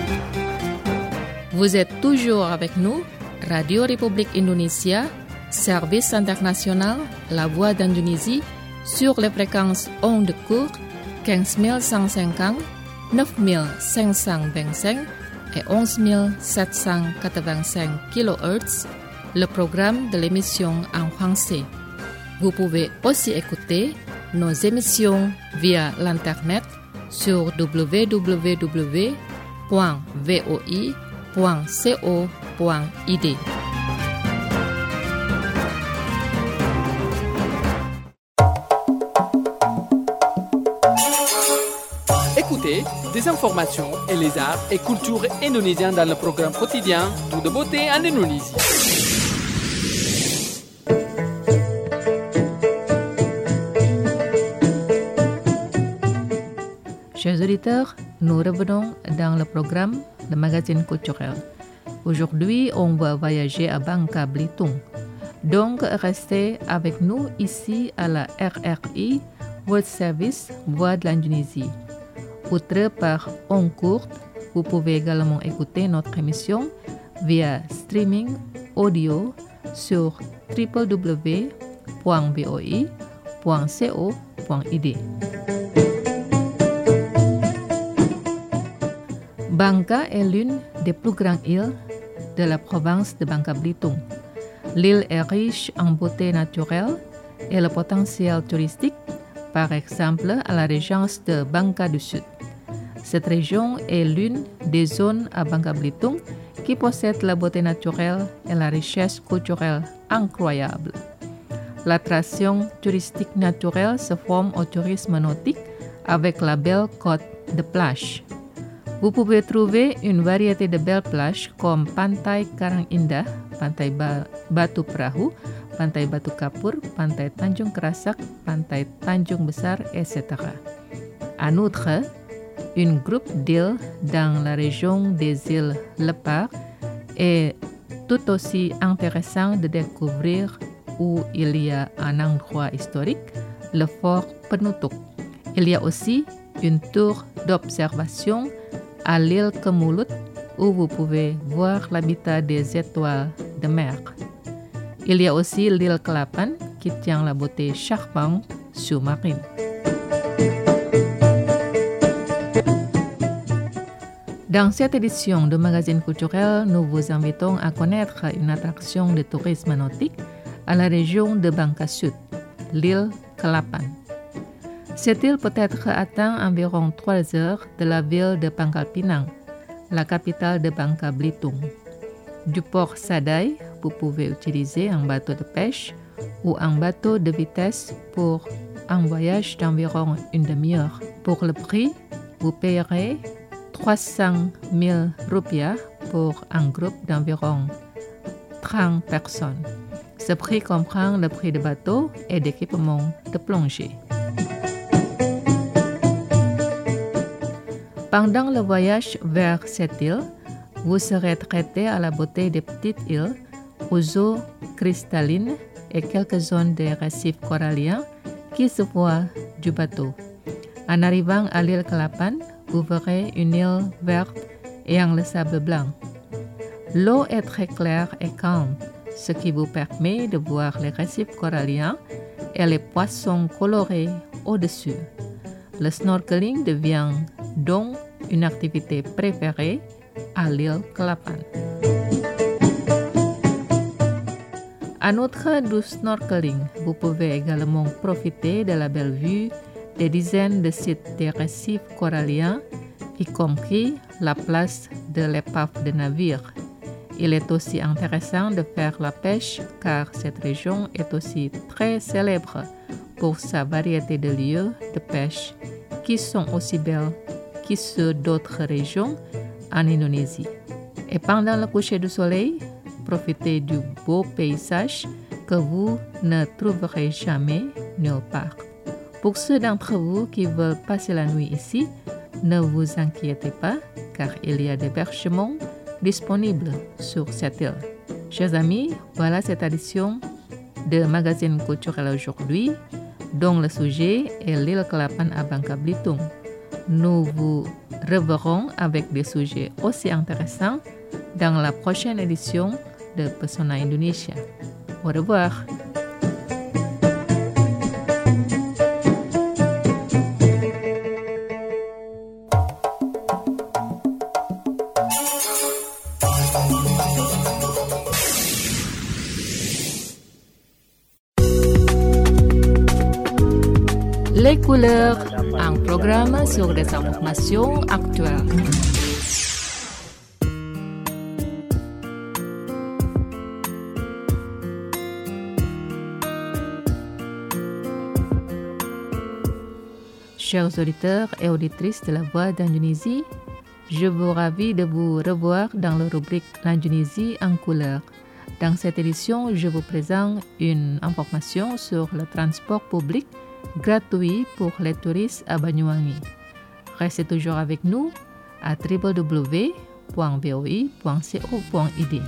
Vous êtes toujours avec nous, Radio République Indonésia, service international, la Voix d'Indonésie, sur les fréquences ondes courtes 15150, 9525 et 11785 kHz, le programme de l'émission en français. Vous pouvez aussi écouter nos émissions via l'internet sur www.voi.co.id. Écoutez des informations et les arts et cultures indonésiens dans le programme quotidien Tout de beauté en Indonésie. Chers auditeurs, nous revenons dans le programme le magazine culturel. Aujourd'hui, on va voyager à Bangka Belitung. Donc, restez avec nous ici à la RRI World Service Voix de l'Indonésie. Outre par ondes courtes, vous pouvez également écouter notre émission via streaming audio sur www.boi.co.id. Bangka est l'une des plus grandes îles de la province de Bangka Belitung. L'île est riche en beauté naturelle et le potentiel touristique, par exemple à la régence de Bangka du Sud. Cette région est l'une des zones à Bangka Belitung qui possède la beauté naturelle et la richesse culturelle incroyable. L'attraction touristique naturelle se forme au tourisme nautique avec la belle côte de plage. Vous pouvez trouver une variété de belles plages comme Pantai Karang Indah, Pantai Batu Perahu, Pantai Batu Kapur, Pantai Tanjung Kerasak, Pantai Tanjung Besar, etc. En outre, un groupe d'îles dans la région des îles Lepar est tout aussi intéressant de découvrir où il y a un endroit historique, le fort Penutup. Il y a aussi une tour d'observation à l'île Kemulut où vous pouvez voir l'habitat des étoiles de mer. Il y a aussi l'île Kelapan qui tient la beauté charmante sous-marine. Dans cette édition de magazine culturel, nous vous invitons à connaître une attraction de tourisme nautique à la région de Bangka Sud, l'île Kelapan. Cette île peut être atteinte environ 3 heures de la ville de Pangkal Pinang, la capitale de Bangka Belitung. Du port Sadai, vous pouvez utiliser un bateau de pêche ou un bateau de vitesse pour un voyage d'environ une demi-heure. Pour le prix, vous payerez 300 000 rupiah pour un groupe d'environ 30 personnes. Ce prix comprend le prix de bateau et d'équipement de plongée. Pendant le voyage vers cette île, vous serez traité à la beauté des petites îles, aux eaux cristallines et quelques zones de récifs coralliens qui se voient du bateau. En arrivant à l'île Kelapan, vous verrez une île verte ayant le sable blanc. L'eau est très claire et calme, ce qui vous permet de voir les récifs coralliens et les poissons colorés au-dessus. Le snorkeling devient donc une activité préférée à l'île Kelapan. En outre du snorkeling, vous pouvez également profiter de la belle vue des dizaines de sites de récifs coralliens, y compris la place de l'épave de navire. Il est aussi intéressant de faire la pêche car cette région est aussi très célèbre pour sa variété de lieux de pêche qui sont aussi belles que ceux d'autres régions en Indonésie. Et pendant le coucher du soleil, profitez du beau paysage que vous ne trouverez jamais nulle part. Pour ceux d'entre vous qui veulent passer la nuit ici, ne vous inquiétez pas car il y a des hébergements disponibles sur cette île. Chers amis, voilà cette édition de Magazine culturel aujourd'hui, dont le sujet est l'île Kelapan à Bangka Belitung. Nous vous reverrons avec des sujets aussi intéressants dans la prochaine édition de Pesona Indonesia. Au revoir. Les couleurs, un programme sur des informations actuelles. Chers auditeurs et auditrices de la Voix d'Indonésie, je vous ravis de vous revoir dans la rubrique L'Indonésie en couleurs. Dans cette édition, je vous présente une information sur le transport public gratuit pour les touristes à Banyuwangi. Restez toujours avec nous à www.boi.co.id www.voi.co.id.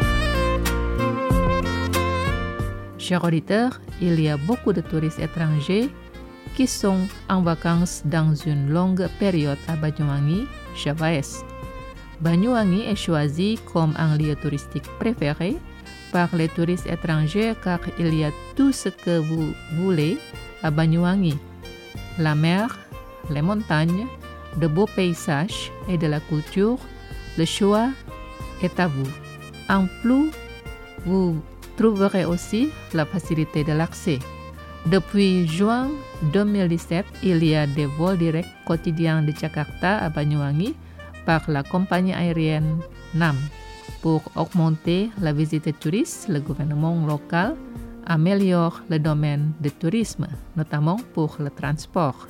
Chers auditeurs, il y a beaucoup de touristes étrangers qui sont en vacances dans une longue période à Banyuwangi, Chavaes. Banyuwangi est choisi comme un lieu touristique préféré par les touristes étrangers car il y a tout ce que vous voulez à Banyuwangi. La mer, les montagnes, de beaux paysages et de la culture, le choix est à vous. En plus, vous trouverez aussi la facilité de l'accès. Depuis juin 2017, il y a des vols directs quotidiens de Jakarta à Banyuwangi par la compagnie aérienne NAM. Pour augmenter la visite des touristes, le gouvernement local améliore le domaine du tourisme, notamment pour le transport.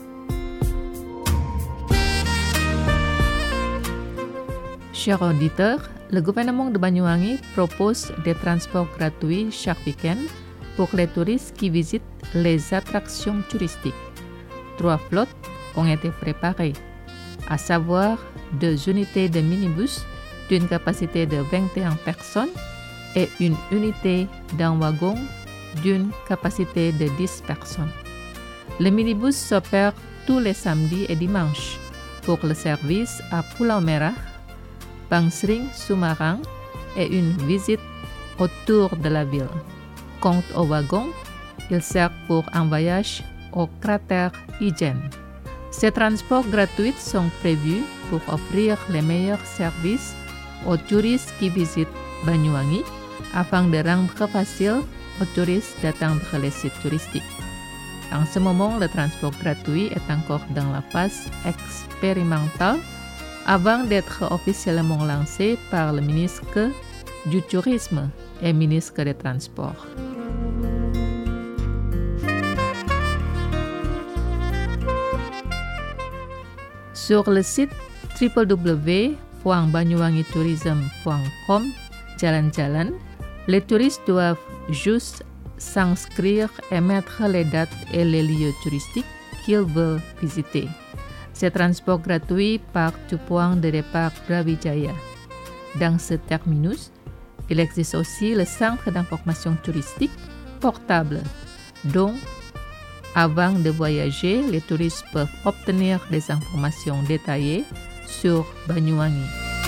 Chers auditeurs, le gouvernement de Banyuwangi propose des transports gratuits chaque week-end pour les touristes qui visitent les attractions touristiques. 3 flottes ont été préparées, à savoir 2 unités de minibus d'une capacité de 21 personnes et une unité d'un wagon d'une capacité de 10 personnes. Le minibus s'opère tous les samedis et dimanches pour le service à Pulau Merah, Bangsering, Sumarang et une visite autour de la ville. Quant au wagon, il sert pour un voyage au cratère Ijen. Ces transports gratuits sont prévus pour offrir les meilleurs services aux touristes qui visitent Banyuwangi afin de rendre facile aux touristes d'atteindre les sites touristiques. En ce moment, le transport gratuit est encore dans la phase expérimentale avant d'être officiellement lancé par le ministre du Tourisme et ministre des Transports. Sur le site www.banyuwangitourism.com jalan-jalan, les touristes doivent juste s'inscrire et mettre les dates et les lieux touristiques qu'ils veulent visiter. Ces transports gratuits partent du point de départ Brawijaya. Dans ce terminus, il existe aussi le centre d'information touristique portable, dont, avant de voyager, les touristes peuvent obtenir des informations détaillées sur Banyuwangi.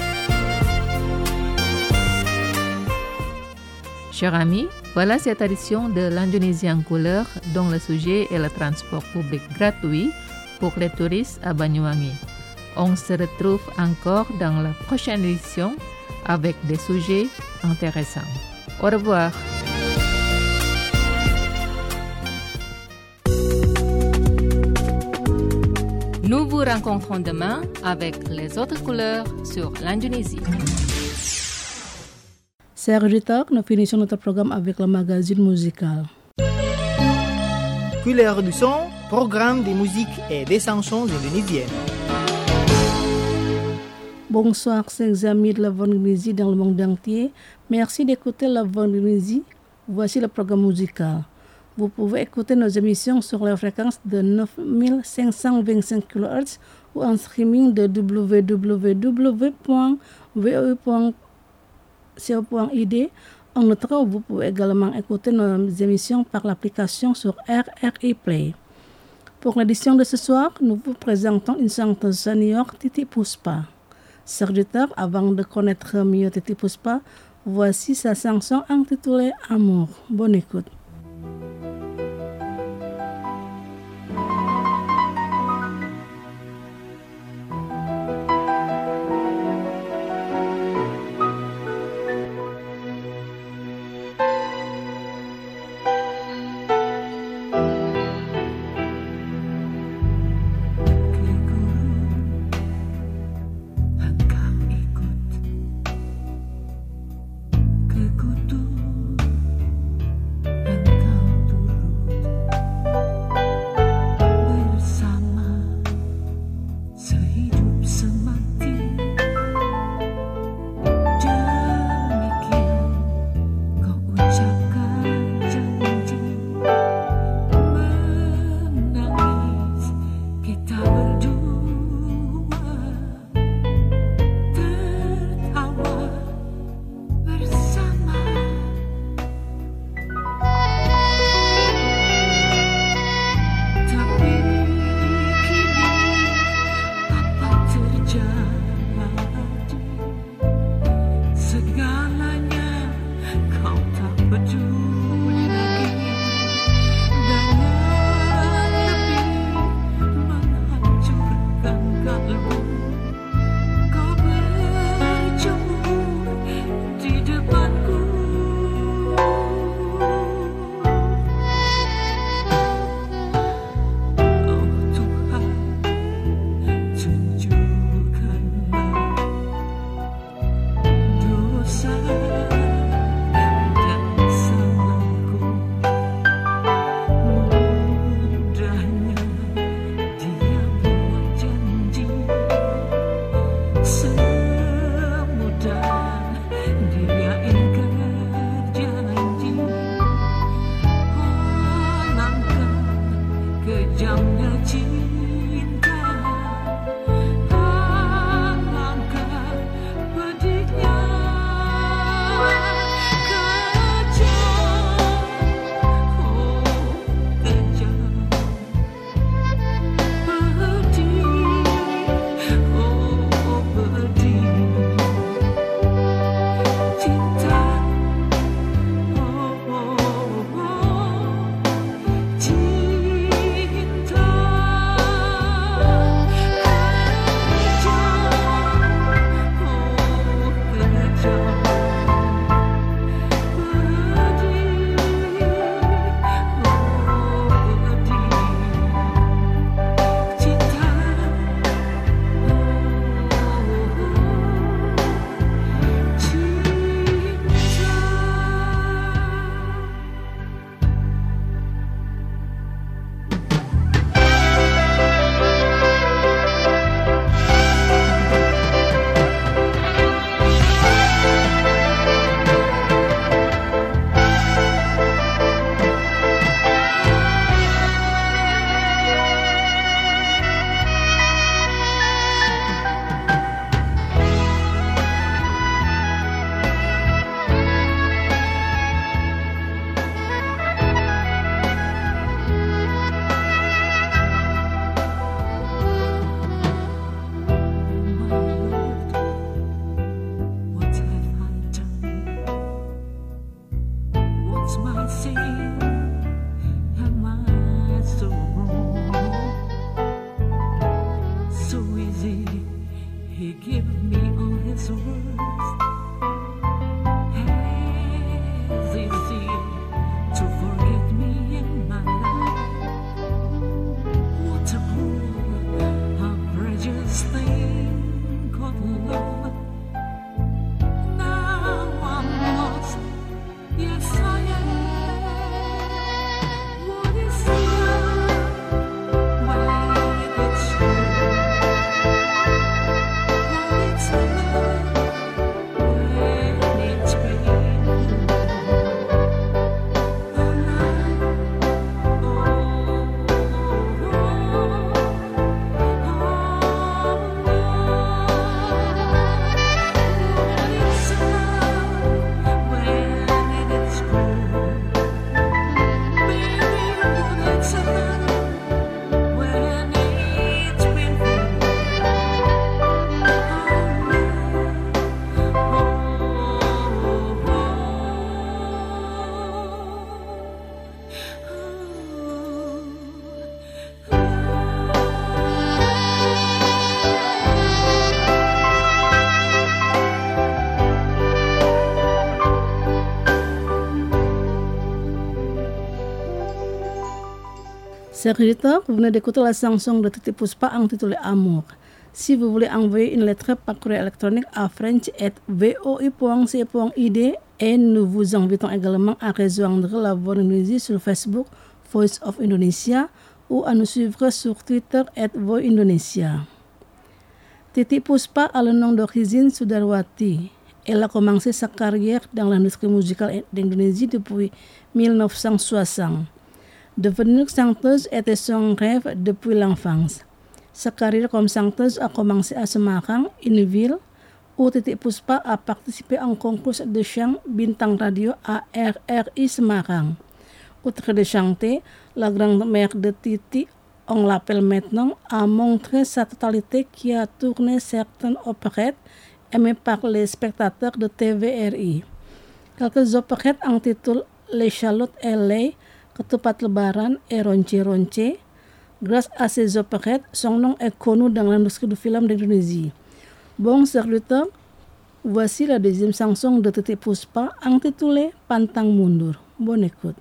Chers amis, voilà cette édition de l'Indonésie en couleur dont le sujet est le transport public gratuit pour les touristes à Banyuwangi. On se retrouve encore dans la prochaine édition avec des sujets intéressants. Au revoir. Nous vous rencontrons demain avec les autres couleurs sur l'Indonésie. Chers auditeurs, nous finissons notre programme avec le magazine musical. Couleur du son, programme de musique et des chansons indonésiennes. Bonsoir, chers amis de la Voix d'Indonésie dans le monde entier. Merci d'écouter la Voix d'Indonésie. Voici le programme musical. Vous pouvez écouter nos émissions sur la fréquence de 9525 kHz ou en streaming de www.voi.co.id. En outre, vous pouvez également écouter nos émissions par l'application sur RRI Play. Pour l'édition de ce soir, nous vous présentons une chanteuse senior, Titi Puspa. Chers auditeurs, avant de connaître mieux Titi Puspa, voici sa chanson intitulée Amour. Bonne écoute. Ku Serviteur, vous venez d'écouter la chanson de Titi Puspa intitulée Amour. Si vous voulez envoyer une lettre par courrier électronique à french@voi.ca.id et nous vous invitons également à rejoindre la Voix d'Indonésie sur Facebook, Voice of Indonesia, ou à nous suivre sur Twitter @voindonesia. Titi Puspa a le nom d'origine Sudarwati. Elle a commencé sa carrière dans l'industrie musicale d'Indonésie depuis 1960. Devenir chanteuse était son rêve depuis l'enfance. Sa carrière comme chanteuse a commencé à Semarang, une ville où Titi Puspa a participé en concours de chant Bintang Radio à RRI Semarang. Outre de chanter, la grand-mère de Titi, on l'appelle maintenant, a montré sa totalité qui a tourné certaines opérettes aimées par les spectateurs de TVRI. Quelques opérettes intitulées Les Chalotes et les Ketupat Lebaran et Ronce Ronce. Grâce à ces opérettes, son nom est connu dans l'industrie du film d'Indonésie. Bon serviteur, voici la deuxième chanson de Titi Puspa intitulée Pantang Mundur. Bonne écoute.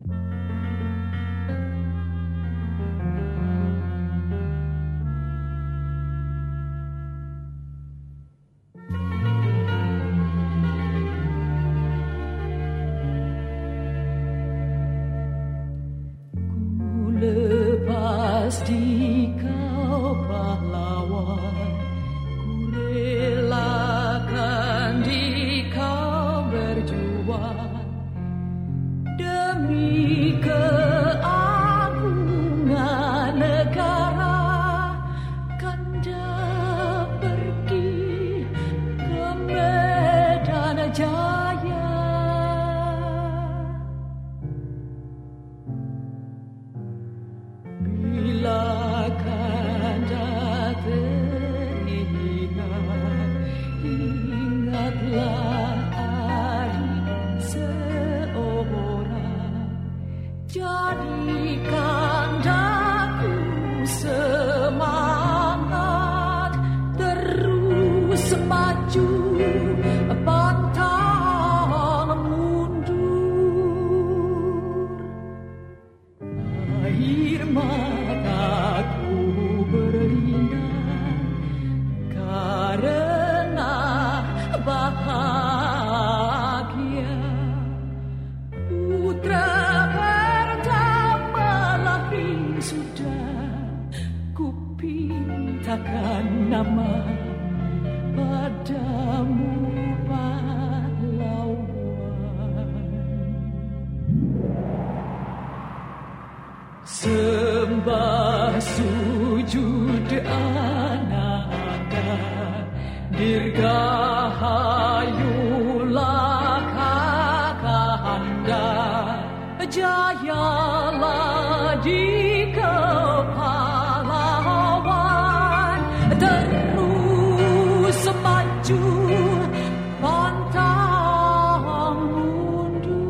Lepas di kau pahlawan, ku relakan di kau berjuang demi keagungan negara. Kanda pergi ke medan jaya. Bila Kanda teringat, ingatlah adik seorang. Jadi Kandaku semangat terus maju, pantang mundur. Air mataku berlinang karena bahagia. Putra pertama lahir sudah kupintakan nama padamu pahlawan. Sembah sujud ananda, dirgahayulah Kakanda, jayalah di kepalawan, terus maju pantang mundur.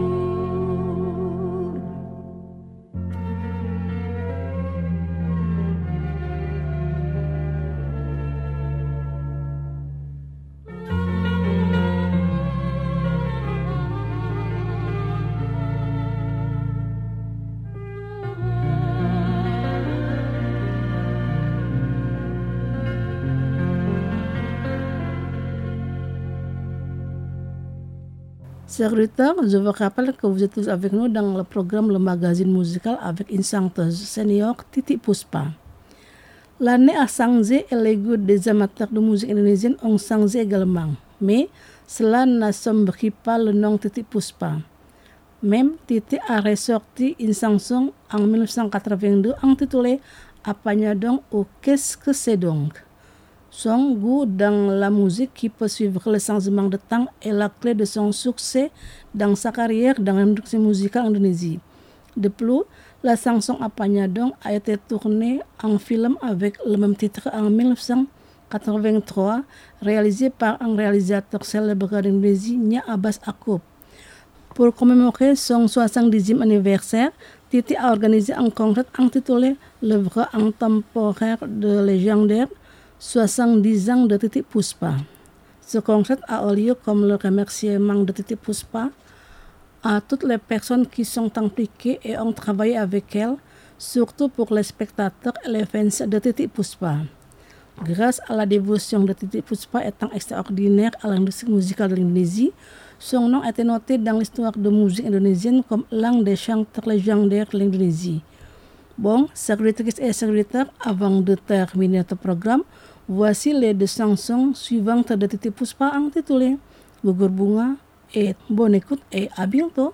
Serviteur, je vous rappelle que vous êtes tous avec nous dans le programme Le Magazine Musical avec une chanteuse senior, Titi Puspa. L'année a changé et les goûts des amateurs de musique indonésienne ont changé également. Mais cela n'assombrit pas le nom Titi Puspa. Même Titi a ressorti une chanson en 1982 intitulée Apanya dong ou Qu'est-ce que c'est donc? Son goût dans la musique qui peut suivre le changement de temps est la clé de son succès dans sa carrière dans l'industrie musicale en Indonésie. De plus, la chanson Apanya dong a été tournée en film avec le même titre en 1983, réalisé par un réalisateur célèbre d'Indonésie, Nya Abbas Akub. Pour commémorer son 70e anniversaire, Titi a organisé un concert intitulé L'œuvre intemporaire de légendaire 70 ans de Titi Puspa. Ce concert a eu lieu comme le remerciement de Titi Puspa à toutes les personnes qui sont impliquées et ont travaillé avec elle surtout pour les spectateurs et les fans de Titik Puspa. Grâce à la dévotion de Titik Puspa étant extraordinaire à l'industrie musicale de l'Indonésie, son nom a été noté dans l'histoire de musique indonésienne comme l'un des chanteurs légendaires de l'Indonésie. Bon, servitrices et serviteurs, avant de terminer notre programme, voici les 2 chansons suivantes de Titik Puspa intitulées Gugur Bunga et bonne écoute et à bientôt.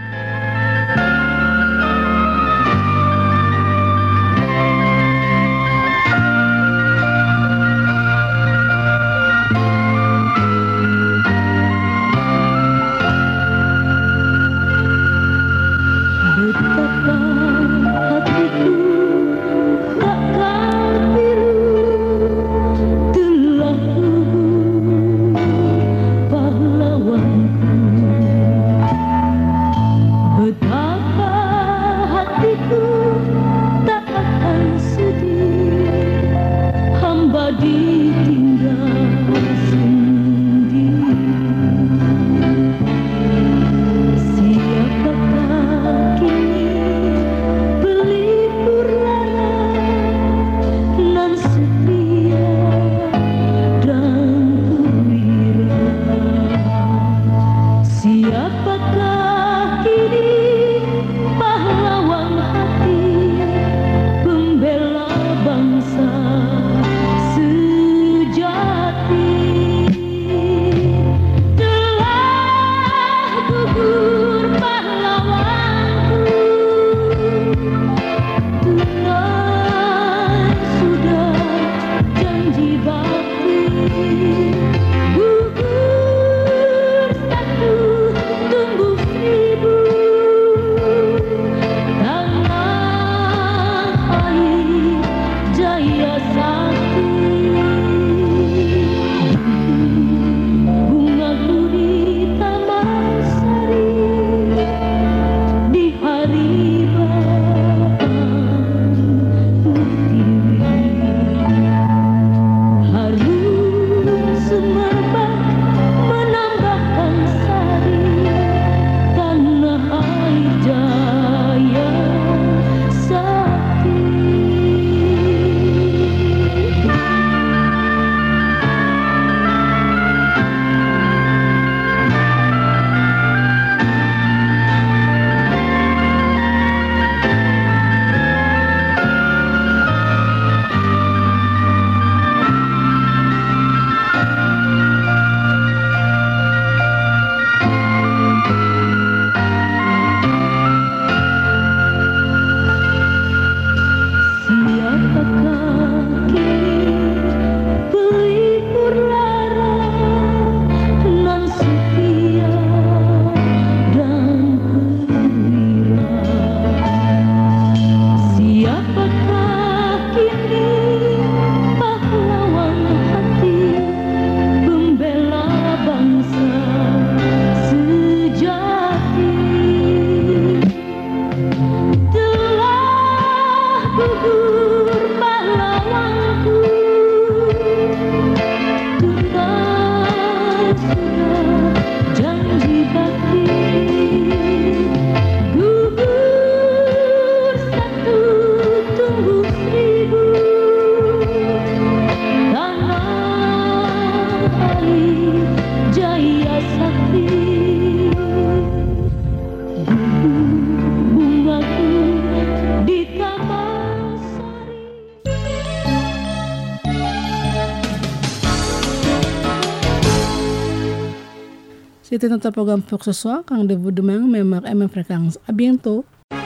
C'était notre programme pour ce soir. Rendez-vous demain, même heure et même fréquence. À bientôt.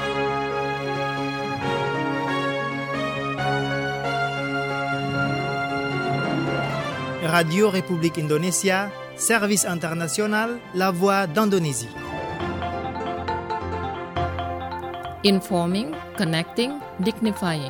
Radio République Indonésia, service international, la voix d'Indonésie. Informing, connecting, dignifying.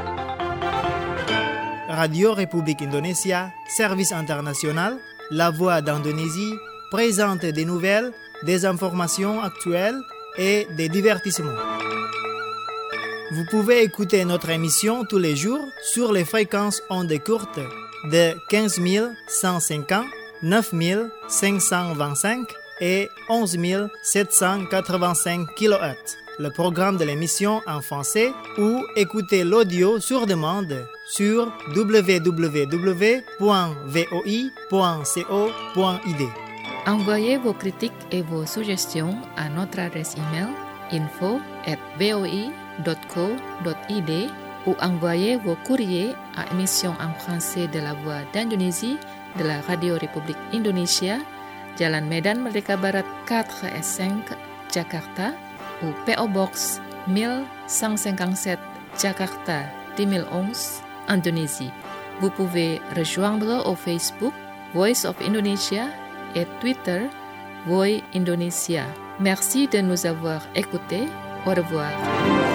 Radio République Indonésia, service international, la voix d'Indonésie, présente des nouvelles, des informations actuelles et des divertissements. Vous pouvez écouter notre émission tous les jours sur les fréquences ondes courtes de 15 150, 9 525 et 11 785 kHz. le programme de l'émission en français ou écouter l'audio sur demande sur www.voi.co.id. Envoyez vos critiques et vos suggestions à notre adresse email info@voi.co.id ou envoyez vos courriers à émission en français de la Voix d'Indonésie de la Radio République Indonésia, Jalan Medan Merdeka Barat 4S5, Jakarta, ou PO Box 1157, Jakarta 2011, Indonésie. Vous pouvez rejoindre au Facebook Voice of Indonesia et Twitter Voi Indonesia. Merci de nous avoir écoutés. Au revoir.